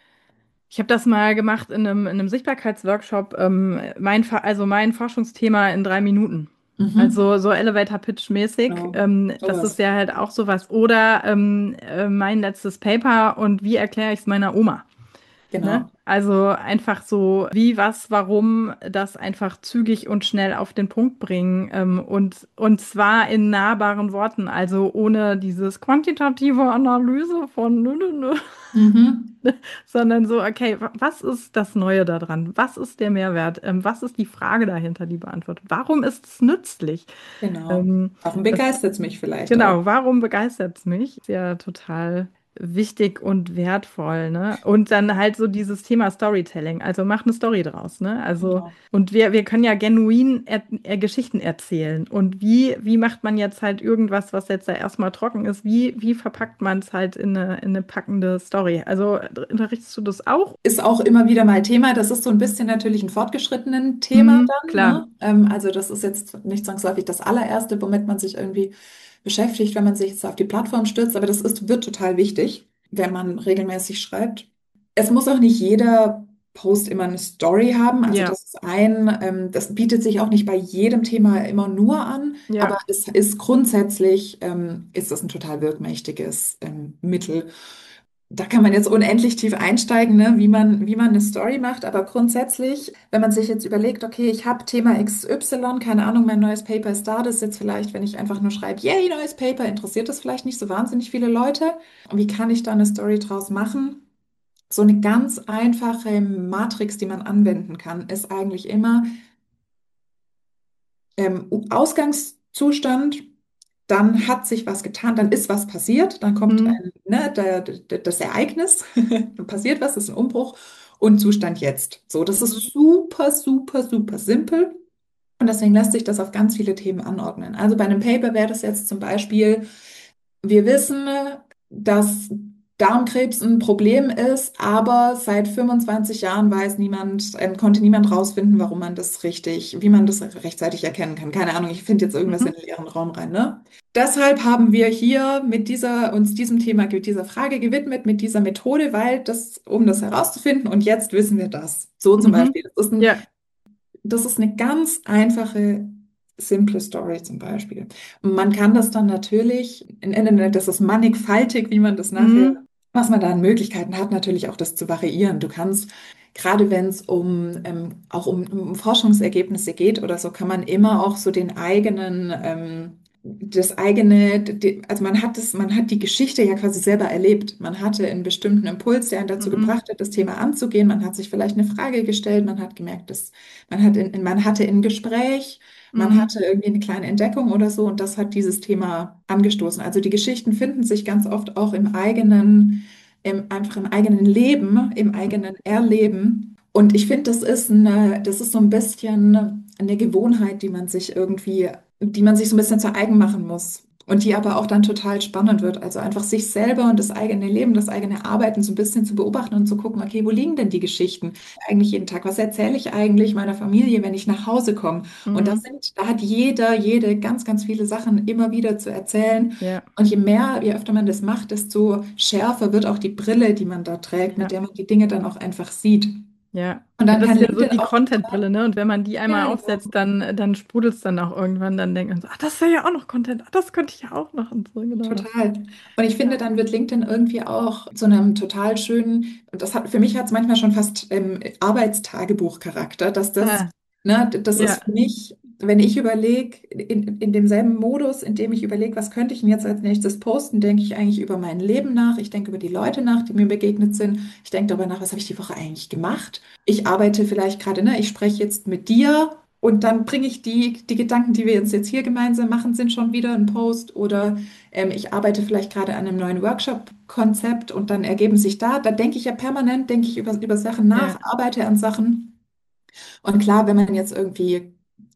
ich habe das mal gemacht in einem, in einem Sichtbarkeitsworkshop, ähm, mein, Fa- also mein Forschungsthema in drei Minuten. Mhm. Also so Elevator Pitch mäßig. Genau. Ähm, das ist Sowas. ja halt auch sowas. Oder ähm, äh, mein letztes Paper und wie erkläre ich es meiner Oma? Ne? Genau. Also einfach so, wie, was, warum, das einfach zügig und schnell auf den Punkt bringen ähm, und, und zwar in nahbaren Worten, also ohne dieses quantitative Analyse von nö, nö, nö, Mhm. sondern so, okay, wa- was ist das Neue daran? Was ist der Mehrwert? Ähm, was ist die Frage dahinter, die beantwortet? Warum ist es nützlich? Genau. Ähm, Warum das, begeistert es mich vielleicht auch? genau, warum begeistert es mich? Ist ja total. wichtig und wertvoll, ne? Und dann halt so dieses Thema Storytelling. Also mach eine Story draus, ne? Also, Genau. und wir, wir können ja genuin er, er Geschichten erzählen. Und wie, wie macht man jetzt halt irgendwas, was jetzt da erstmal trocken ist? Wie, wie verpackt man es halt in eine, in eine packende Story? Also unterrichtest du das auch? Ist auch immer wieder mal Thema. Das ist so ein bisschen natürlich ein fortgeschrittenen Thema Mhm, dann, klar. ne? Ähm, also das ist jetzt nicht zwangsläufig das allererste, womit man sich irgendwie beschäftigt, wenn man sich jetzt auf die Plattform stürzt. Aber das ist, wird total wichtig, wenn man regelmäßig schreibt. Es muss auch nicht jeder Post immer eine Story haben. Also Ja, das ist ein, ähm, das bietet sich auch nicht bei jedem Thema immer nur an. Aber ja. es ist grundsätzlich, ähm, ist das ein total wirkmächtiges, ähm, Mittel. Da kann man jetzt unendlich tief einsteigen, ne, wie man, wie man eine Story macht. Aber grundsätzlich, wenn man sich jetzt überlegt, okay, ich habe Thema X Y, keine Ahnung, mein neues Paper ist da, das ist jetzt vielleicht, wenn ich einfach nur schreibe, yay, neues Paper, interessiert das vielleicht nicht so wahnsinnig viele Leute. Wie kann ich da eine Story draus machen? So eine ganz einfache Matrix, die man anwenden kann, ist eigentlich immer ähm, Ausgangszustand. Dann hat sich was getan, dann ist was passiert, dann kommt Mhm. ein, ne, der, der, das Ereignis, dann passiert was, das ist ein Umbruch und Zustand jetzt. So, das ist Mhm. super, super, super simpel und deswegen lässt sich das auf ganz viele Themen anordnen. Also bei einem Paper wäre das jetzt zum Beispiel, wir wissen, dass Darmkrebs ein Problem ist, aber seit fünfundzwanzig Jahren weiß niemand, äh, konnte niemand rausfinden, warum man das richtig, wie man das rechtzeitig erkennen kann. Keine Ahnung, ich finde jetzt irgendwas in Mhm. den leeren Raum rein, ne? Deshalb haben wir hier mit dieser, uns diesem Thema, dieser Frage gewidmet, mit dieser Methode, weil das, um das herauszufinden, und jetzt wissen wir das. So zum Mhm. Beispiel. Das ist ein, Ja. das ist eine ganz einfache, simple Story zum Beispiel. Und man kann das dann natürlich, in, in, das ist mannigfaltig, wie man das nachher, Mhm. was man da an Möglichkeiten hat, natürlich auch das zu variieren. Du kannst, gerade wenn es um, ähm, auch um, um Forschungsergebnisse geht oder so, kann man immer auch so den eigenen, ähm, das eigene, die, also man hat das, man hat die Geschichte ja quasi selber erlebt. Man hatte einen bestimmten Impuls, der einen dazu Mhm. gebracht hat, das Thema anzugehen. Man hat sich vielleicht eine Frage gestellt, man hat gemerkt, dass man hat in, man hatte ein Gespräch, man Mhm. hatte irgendwie eine kleine Entdeckung oder so und das hat dieses Thema angestoßen. Also die Geschichten finden sich ganz oft auch im eigenen, im, einfach im eigenen Leben, im eigenen Erleben. Und ich finde, das ist eine, das ist so ein bisschen eine Gewohnheit, die man sich irgendwie, die man sich so ein bisschen zu eigen machen muss. Und die aber auch dann total spannend wird. Also einfach sich selber und das eigene Leben, das eigene Arbeiten so ein bisschen zu beobachten und zu gucken, okay, wo liegen denn die Geschichten eigentlich jeden Tag? Was erzähle ich eigentlich meiner Familie, wenn ich nach Hause komme? Und da Mhm. sind, da hat jeder, jede ganz, ganz viele Sachen immer wieder zu erzählen. Ja. Und je mehr, je öfter man das macht, desto schärfer wird auch die Brille, die man da trägt, mit Ja. der man die Dinge dann auch einfach sieht. Ja. Und Ja, dann das kann ist ja so LinkedIn die auch total, Content-Brille, ne? Und wenn man die einmal ja, genau. aufsetzt, dann, dann sprudelt es dann auch irgendwann, dann denkt man so, ah, das wäre ja auch noch Content, ah, das könnte ich ja auch noch und so, genau. Total. Und ich finde, Ja. dann wird LinkedIn irgendwie auch zu einem total schönen, das hat, für mich hat es manchmal schon fast ähm, Arbeitstagebuch-Charakter, dass das, Ah, ne, das ja. ist für mich, wenn ich überlege, in, in demselben Modus, in dem ich überlege, was könnte ich denn jetzt als nächstes posten, denke ich eigentlich über mein Leben nach, ich denke über die Leute nach, die mir begegnet sind, ich denke darüber nach, was habe ich die Woche eigentlich gemacht. Ich arbeite vielleicht gerade, ne, ich spreche jetzt mit dir. Und dann bringe ich die, die Gedanken, die wir uns jetzt hier gemeinsam machen, sind schon wieder ein Post oder ähm, ich arbeite vielleicht gerade an einem neuen Workshop-Konzept und dann ergeben sich da, da denke ich ja permanent, denke ich über, über Sachen nach, Ja. arbeite an Sachen. Und klar, wenn man jetzt irgendwie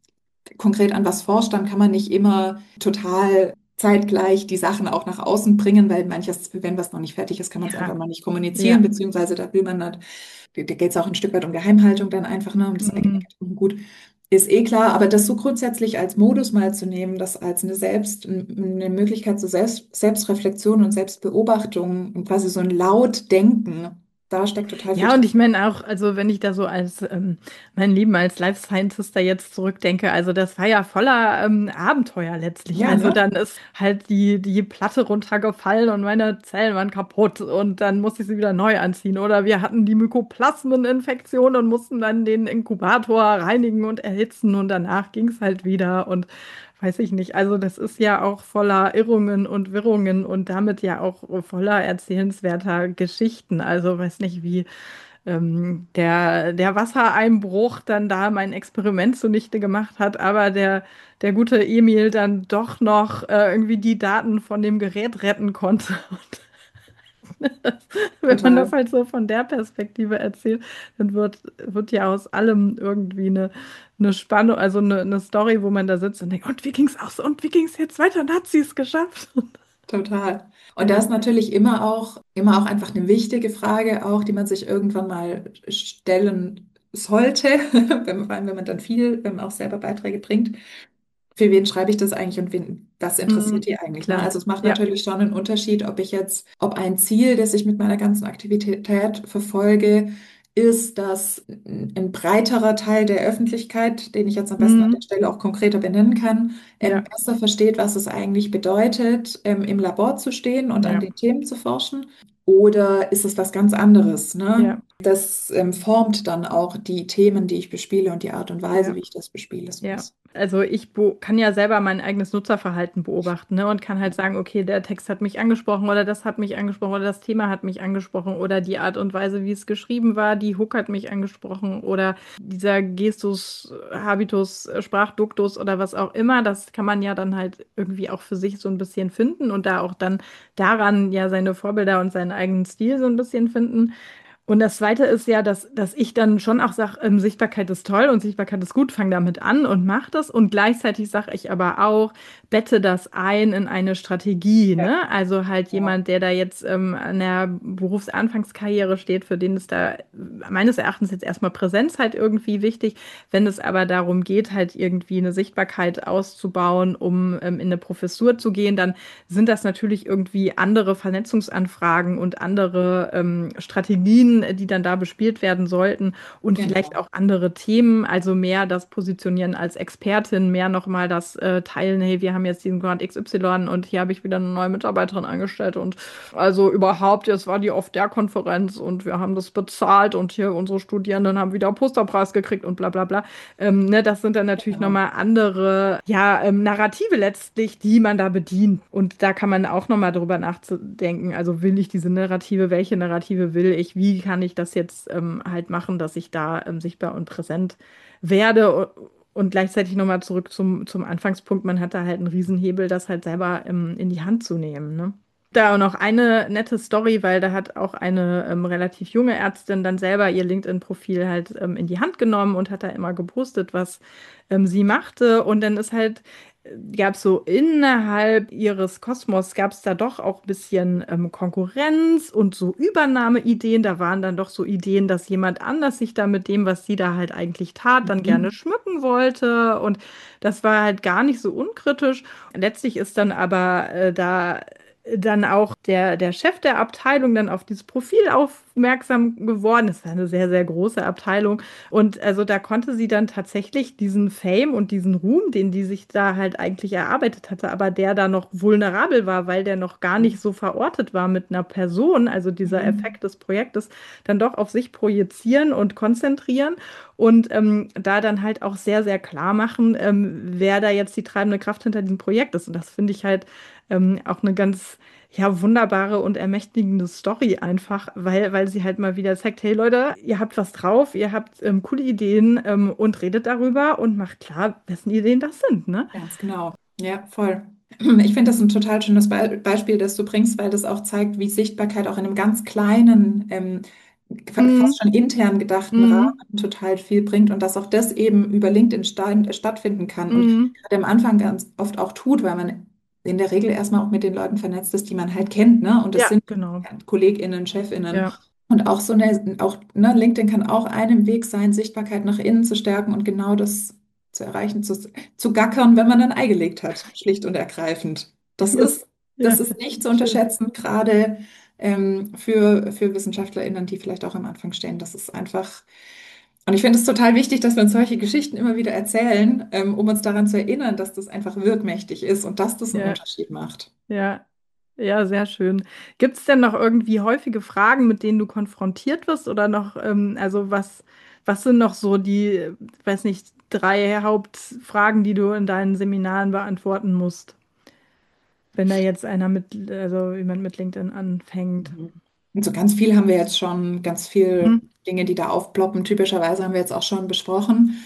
konkret an was forscht, dann kann man nicht immer total zeitgleich die Sachen auch nach außen bringen, weil manches, wenn was noch nicht fertig ist, kann man es einfach Ja. mal nicht kommunizieren, Ja. beziehungsweise da will man halt, da geht es auch ein Stück weit um Geheimhaltung dann einfach, ne, um das eigene Mhm. Gedankengut. Ist eh klar, aber das so grundsätzlich als Modus mal zu nehmen, das als eine Selbst, eine Möglichkeit zur Selbst, Selbstreflexion und Selbstbeobachtung und quasi so ein Lautdenken, da steckt total viel Ja, und drin. ich meine auch, also wenn ich da so als ähm, mein Leben als Life Scientist da jetzt zurückdenke, also das war ja voller ähm, Abenteuer letztlich. Ja, Also ne? dann ist halt die, die Platte runtergefallen und meine Zellen waren kaputt und dann musste ich sie wieder neu anziehen. Oder wir hatten die Mykoplasmeninfektion und mussten dann den Inkubator reinigen und erhitzen und danach ging es halt wieder und weiß ich nicht. Also das ist ja auch voller Irrungen und Wirrungen und damit ja auch voller erzählenswerter Geschichten. Also weiß nicht, wie ähm, der, der Wassereinbruch dann da mein Experiment zunichte gemacht hat, aber der, der gute Emil dann doch noch äh, irgendwie die Daten von dem Gerät retten konnte. Wenn man das Total. halt so von der Perspektive erzählt, dann wird, wird ja aus allem irgendwie eine, eine Spannung, also eine, eine Story, wo man da sitzt und denkt, und wie ging's aus? Und wie ging's jetzt weiter? Und hat sie es geschafft? Total. Und Ja. das ist natürlich immer auch, immer auch einfach eine wichtige Frage, auch die man sich irgendwann mal stellen sollte, wenn, vor allem wenn man dann viel, wenn man auch selber Beiträge bringt. Für wen schreibe ich das eigentlich und wen, was interessiert Mhm. die eigentlich? Ne? Klar. Also es macht Ja. natürlich schon einen Unterschied, ob ich jetzt, ob ein Ziel, das ich mit meiner ganzen Aktivität verfolge, ist, dass ein breiterer Teil der Öffentlichkeit, den ich jetzt am besten an der Mhm. Stelle auch konkreter benennen kann, ähm, Ja. besser versteht, was es eigentlich bedeutet, ähm, im Labor zu stehen und an Ja. den Themen zu forschen. Oder ist es was ganz anderes, ne? Ja. Das ähm, formt dann auch die Themen, die ich bespiele und die Art und Weise, Ja. wie ich das bespiele, so Ja, was. also ich bo- kann ja selber mein eigenes Nutzerverhalten beobachten, ne, und kann halt sagen, okay, der Text hat mich angesprochen oder das hat mich angesprochen oder das Thema hat mich angesprochen oder die Art und Weise, wie es geschrieben war, die Hook hat mich angesprochen oder dieser Gestus, Habitus, äh, Sprachduktus oder was auch immer. Das kann man ja dann halt irgendwie auch für sich so ein bisschen finden und da auch dann daran ja seine Vorbilder und seinen eigenen Stil so ein bisschen finden. Und das Zweite ist ja, dass, dass ich dann schon auch sage, ähm, Sichtbarkeit ist toll und Sichtbarkeit ist gut, fang damit an und mach das. Und gleichzeitig sage ich aber auch, bette das ein in eine Strategie, Ja, ne? Also halt ja. jemand, der da jetzt ähm, an der Berufsanfangskarriere steht, für den ist da meines Erachtens jetzt erstmal Präsenz halt irgendwie wichtig. Wenn es aber darum geht, halt irgendwie eine Sichtbarkeit auszubauen, um ähm, in eine Professur zu gehen, dann sind das natürlich irgendwie andere Vernetzungsanfragen und andere ähm, Strategien, die dann da bespielt werden sollten und vielleicht Genau. auch andere Themen, also mehr das Positionieren als Expertin, mehr nochmal das äh, Teilen, hey, wir haben jetzt diesen Grant X Y und hier habe ich wieder eine neue Mitarbeiterin angestellt und also überhaupt, jetzt war die auf der Konferenz und wir haben das bezahlt und hier unsere Studierenden haben wieder einen Posterpreis gekriegt und bla bla bla. Ähm, ne, das sind dann natürlich Genau. nochmal andere, ja, ähm, Narrative letztlich, die man da bedient. Und da kann man auch nochmal drüber nachdenken. Also will ich diese Narrative, welche Narrative will ich, wie kann ich das jetzt ähm, halt machen, dass ich da ähm, sichtbar und präsent werde. Und gleichzeitig nochmal zurück zum, zum Anfangspunkt, man hat da halt einen Riesenhebel, das halt selber ähm, in die Hand zu nehmen, ne? Da auch noch eine nette Story, weil da hat auch eine ähm, relativ junge Ärztin dann selber ihr LinkedIn-Profil halt ähm, in die Hand genommen und hat da immer gepostet, was ähm, sie machte. Und dann ist halt, gab es so innerhalb ihres Kosmos, gab es da doch auch ein bisschen ähm, Konkurrenz und so Übernahmeideen. Da waren dann doch so Ideen, dass jemand anders sich da mit dem, was sie da halt eigentlich tat, dann gerne Mhm. schmücken wollte. Und das war halt gar nicht so unkritisch. Letztlich ist dann aber äh, da dann auch der, der Chef der Abteilung dann auf dieses Profil aufmerksam geworden. Es war eine sehr, sehr große Abteilung. Und also da konnte sie dann tatsächlich diesen Fame und diesen Ruhm, den die sich da halt eigentlich erarbeitet hatte, aber der da noch vulnerabel war, weil der noch gar nicht so verortet war mit einer Person, also dieser Mhm. Effekt des Projektes, dann doch auf sich projizieren und konzentrieren und ähm, da dann halt auch sehr, sehr klar machen, ähm, wer da jetzt die treibende Kraft hinter diesem Projekt ist. Und das finde ich halt ähm, auch eine ganz, ja, wunderbare und ermächtigende Story einfach, weil, weil sie halt mal wieder zeigt, hey Leute, ihr habt was drauf, ihr habt ähm, coole Ideen ähm, und redet darüber und macht klar, wessen Ideen das sind, ne? Ganz genau. Ja, voll. Ich finde das ein total schönes Be Beispiel, das du bringst, weil das auch zeigt, wie Sichtbarkeit auch in einem ganz kleinen, ähm, fa- fast Mm, schon intern gedachten mm, Rahmen total viel bringt und dass auch das eben über LinkedIn sta- stattfinden kann und mm. gerade am Anfang ganz oft auch tut, weil man in der Regel erstmal auch mit den Leuten vernetzt ist, die man halt kennt, ne? Und das Ja, sind genau. KollegInnen, ChefInnen. Ja, Und auch so eine, auch, ne, LinkedIn kann auch ein Weg sein, Sichtbarkeit nach innen zu stärken und genau das zu erreichen, zu, zu gackern, wenn man ein Ei gelegt hat, schlicht und ergreifend. Das ja, ist, das ja, ist nicht zu schön. unterschätzen, gerade ähm, für, für WissenschaftlerInnen, die vielleicht auch am Anfang stehen. Das ist einfach, und ich finde es total wichtig, dass wir uns solche Geschichten immer wieder erzählen, ähm, um uns daran zu erinnern, dass das einfach wirkmächtig ist und dass das einen Ja, Unterschied macht. ja, ja, sehr schön. Gibt es denn noch irgendwie häufige Fragen, mit denen du konfrontiert wirst oder noch, ähm, also was, was sind noch so die, äh, weiß nicht, drei Hauptfragen, die du in deinen Seminaren beantworten musst, wenn da jetzt einer mit, also jemand mit LinkedIn anfängt? Mhm. Und so ganz viel haben wir jetzt schon, ganz viel Mhm. Dinge, die da aufploppen. Typischerweise haben wir jetzt auch schon besprochen.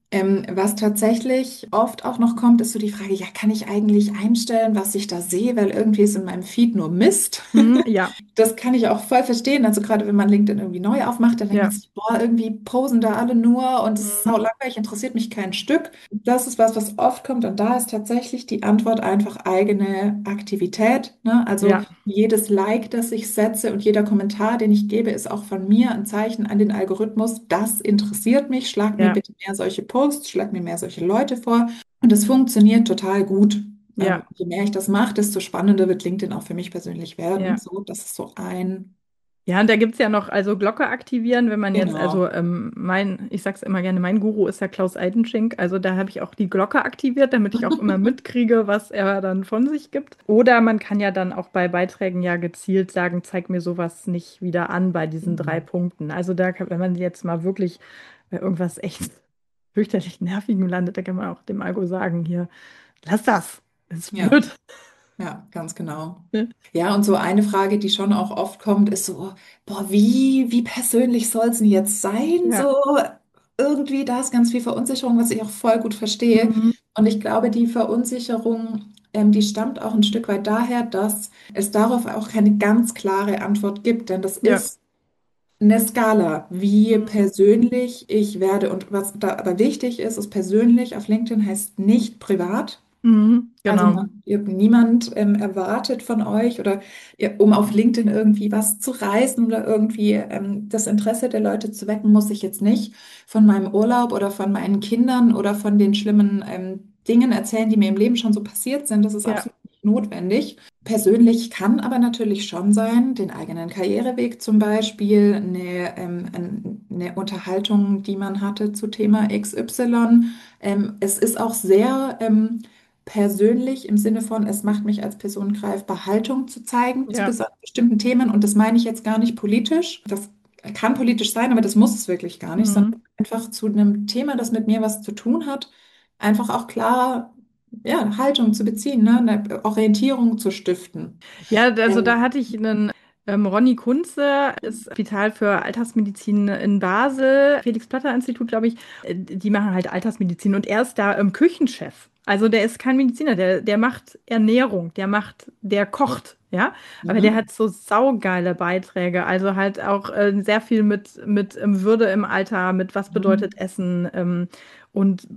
Ähm, was tatsächlich oft auch noch kommt, ist so die Frage, ja, kann ich eigentlich einstellen, was ich da sehe, weil irgendwie ist in meinem Feed nur Mist. Hm, ja, Das kann ich auch voll verstehen. Also gerade wenn man LinkedIn irgendwie neu aufmacht, dann denkt man ja. sich, boah, irgendwie posen da alle nur und es ist sau Mhm. langweilig, interessiert mich kein Stück. Das ist was, was oft kommt und da ist tatsächlich die Antwort einfach eigene Aktivität, ne? Also Ja, jedes Like, das ich setze und jeder Kommentar, den ich gebe, ist auch von mir ein Zeichen an den Algorithmus. Das interessiert mich. Schlag mir ja, bitte mehr solche Posts, schlag mir mehr solche Leute vor. Und das funktioniert total gut. Ähm, ja, je mehr ich das mache, desto spannender wird LinkedIn auch für mich persönlich werden. ja. So, das ist so ein, Ja, und da gibt es ja noch, also Glocke aktivieren, wenn man jetzt, also genau. ähm, mein, ich sag's immer gerne, mein Guru ist ja Klaus Eidenschink, also da habe ich auch die Glocke aktiviert, damit ich auch immer mitkriege, was er dann von sich gibt. Oder man kann ja dann auch bei Beiträgen ja gezielt sagen, zeig mir sowas nicht wieder an bei diesen drei Mhm. Punkten. Also da kann, wenn man jetzt mal wirklich bei irgendwas echt fürchterlich Nervigem landet, da kann man auch dem Algo sagen, hier, lass das, das ist Ja, blöd. ja, ganz genau. Ne? Ja, und so eine Frage, die schon auch oft kommt, ist so, boah, wie, wie persönlich soll es denn jetzt sein? Ja. So, irgendwie, da ist ganz viel Verunsicherung, was ich auch voll gut verstehe. Mhm. Und ich glaube, die Verunsicherung, ähm, die stammt auch ein Stück weit daher, dass es darauf auch keine ganz klare Antwort gibt. Denn das Ja. ist eine Skala, wie Mhm. persönlich ich werde. Und was da aber wichtig ist, ist persönlich auf LinkedIn heißt nicht privat. Mhm. Also Genau. man, ihr, niemand ähm, erwartet von euch oder ihr, um auf LinkedIn irgendwie was zu reißen oder irgendwie ähm, das Interesse der Leute zu wecken, muss ich jetzt nicht von meinem Urlaub oder von meinen Kindern oder von den schlimmen ähm, Dingen erzählen, die mir im Leben schon so passiert sind. Das ist Ja. absolut nicht notwendig. Persönlich kann aber natürlich schon sein, den eigenen Karriereweg zum Beispiel, eine, ähm, ein- eine Unterhaltung, die man hatte zu Thema X Y. Ähm, es ist auch sehr ähm, persönlich im Sinne von, es macht mich als Person greifbar, Haltung zu zeigen zu Ja. bes- bestimmten Themen. Und das meine ich jetzt gar nicht politisch. Das kann politisch sein, aber das muss es wirklich gar nicht, sondern Mhm. einfach zu einem Thema, das mit mir was zu tun hat, einfach auch klar, ja, Haltung zu beziehen, ne? Eine Orientierung zu stiften. Ja, also da Ähm, hatte ich einen ähm, Ronny Kunze, ist Spital für Altersmedizin in Basel, Felix-Platter-Institut, glaube ich. Äh, Die machen halt Altersmedizin und er ist da ähm, Küchenchef. Also der ist kein Mediziner, der, der macht Ernährung, der macht, der kocht, ja. Aber der mhm, hat so saugeile Beiträge, also halt auch äh, sehr viel mit, mit ähm, Würde im Alter, mit was bedeutet mhm, Essen ähm, und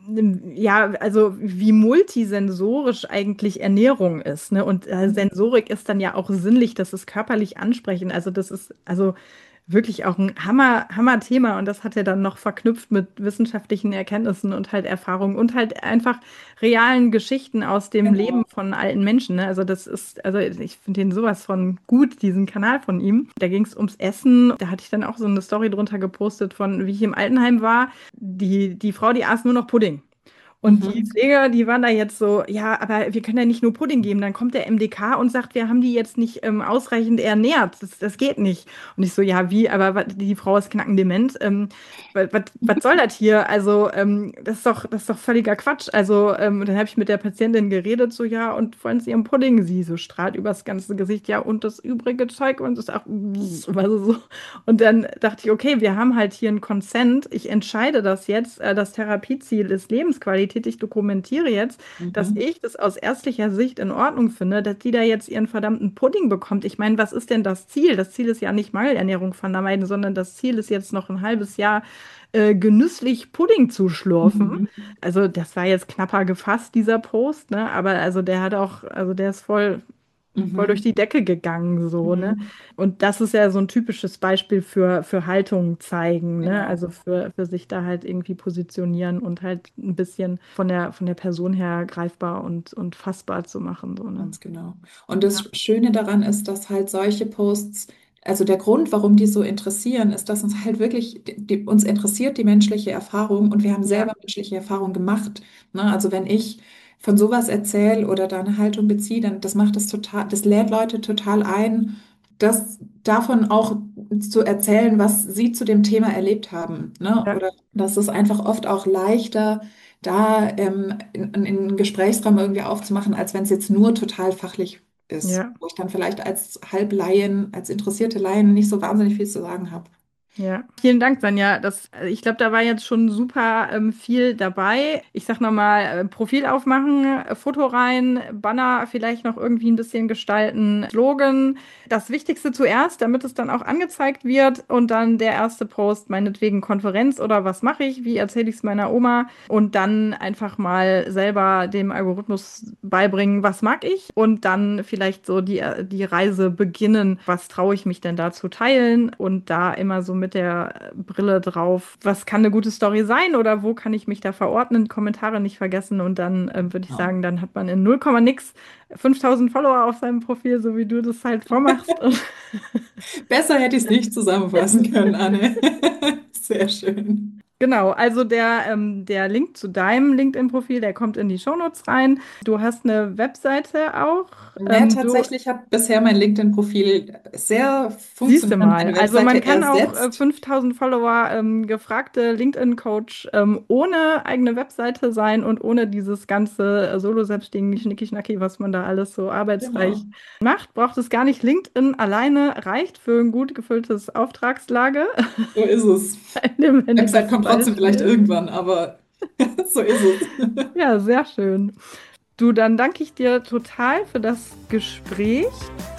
ja, also wie multisensorisch eigentlich Ernährung ist, ne? Und äh, mhm, Sensorik ist dann ja auch sinnlich, das ist körperlich ansprechend. Also das ist also wirklich auch ein Hammer, Hammer-Thema und das hat er dann noch verknüpft mit wissenschaftlichen Erkenntnissen und halt Erfahrungen und halt einfach realen Geschichten aus dem Leben genau. von alten Menschen, ne? Also das ist, also ich finde den sowas von gut, diesen Kanal von ihm. Da ging es ums Essen. Da hatte ich dann auch so eine Story drunter gepostet von, wie ich im Altenheim war. Die, die Frau, die aß nur noch Pudding. Und die Mhm, Pfleger, die waren da jetzt so, ja, aber wir können ja nicht nur Pudding geben. Dann kommt der M D K und sagt, wir haben die jetzt nicht ähm, ausreichend ernährt. Das, das geht nicht. Und ich so, ja, wie? Aber wat- die Frau ist knackendement. Ähm, was, was soll das hier? Also, ähm, das ist doch, das ist doch völliger Quatsch. Also, ähm, und dann habe ich mit der Patientin geredet, so, ja, und wollen Sie Ihren Pudding? Sie so strahlt übers ganze Gesicht, ja, und das übrige Zeug und das auch, also so. Und dann dachte ich, okay, wir haben halt hier ein Consent. Ich entscheide das jetzt. Äh, das Therapieziel ist Lebensqualität. Ich dokumentiere jetzt, dass mhm, ich das aus ärztlicher Sicht in Ordnung finde, dass die da jetzt ihren verdammten Pudding bekommt. Ich meine, was ist denn das Ziel? Das Ziel ist ja nicht Mangelernährung vermeiden, sondern das Ziel ist jetzt noch ein halbes Jahr äh, genüsslich Pudding zu schlürfen. mhm, Also das war jetzt knapper gefasst, dieser Post, ne? Aber also der hat auch, also der ist voll voll durch mhm, die Decke gegangen, so, ne? mhm, Und das ist ja so ein typisches Beispiel für, für Haltung zeigen, ne? genau. Also für, für sich da halt irgendwie positionieren und halt ein bisschen von der, von der Person her greifbar und, und fassbar zu machen, so, ne? Ganz genau. Und das Schöne daran ist, dass halt solche Posts, also der Grund, warum die so interessieren, ist, dass uns halt wirklich, die, die, uns interessiert die menschliche Erfahrung und wir haben Ja, selber menschliche Erfahrung gemacht. Ne? Also wenn ich von sowas erzähle oder da eine Haltung beziehe, dann das macht das total, das lädt Leute total ein, das davon auch zu erzählen, was sie zu dem Thema erlebt haben. Ne? ja, Oder das ist einfach oft auch leichter da ähm, in, in einen Gesprächsraum irgendwie aufzumachen, als wenn es jetzt nur total fachlich ist, ja. wo ich dann vielleicht als Halblaien, als interessierte Laien nicht so wahnsinnig viel zu sagen habe. Ja, vielen Dank, Sanja. Das, äh, ich glaube, da war jetzt schon super ähm, viel dabei. Ich sag nochmal, äh, Profil aufmachen, äh, Foto rein, Banner vielleicht noch irgendwie ein bisschen gestalten, Slogan. Das Wichtigste zuerst, damit es dann auch angezeigt wird und dann der erste Post, meinetwegen Konferenz oder was mache ich, wie erzähle ich es meiner Oma und dann einfach mal selber dem Algorithmus beibringen, was mag ich und dann vielleicht so die, äh, die Reise beginnen, was traue ich mich denn da zu teilen und da immer so mit der Brille drauf, was kann eine gute Story sein oder wo kann ich mich da verordnen, Kommentare nicht vergessen und dann äh, würde ich Ja. sagen, dann hat man in null Komma nix fünftausend Follower auf seinem Profil, so wie du das halt vormachst. Besser hätte ich es nicht zusammenfassen können, Anne. Sehr schön. Genau, also der, ähm, der Link zu deinem LinkedIn-Profil, der kommt in die Shownotes rein. Du hast eine Webseite auch. Ja, Ähm, du tatsächlich hat bisher mein LinkedIn-Profil sehr siehst du funktional mal. meine Also man Webseite kann auch äh, ersetzt. fünftausend Follower ähm, gefragte LinkedIn-Coach ähm, ohne eigene Webseite sein und ohne dieses ganze äh, Solo-Selbstständige, Schnicki-Schnacki, was man da alles so arbeitsreich Genau, macht, braucht es gar nicht. LinkedIn alleine reicht für ein gut gefülltes Auftragslage. so ist es. Nehmen wir Website dieses kommt trotzdem vielleicht Beispiel. irgendwann, aber so ist es. Ja, sehr schön. Du, dann danke ich dir total für das Gespräch.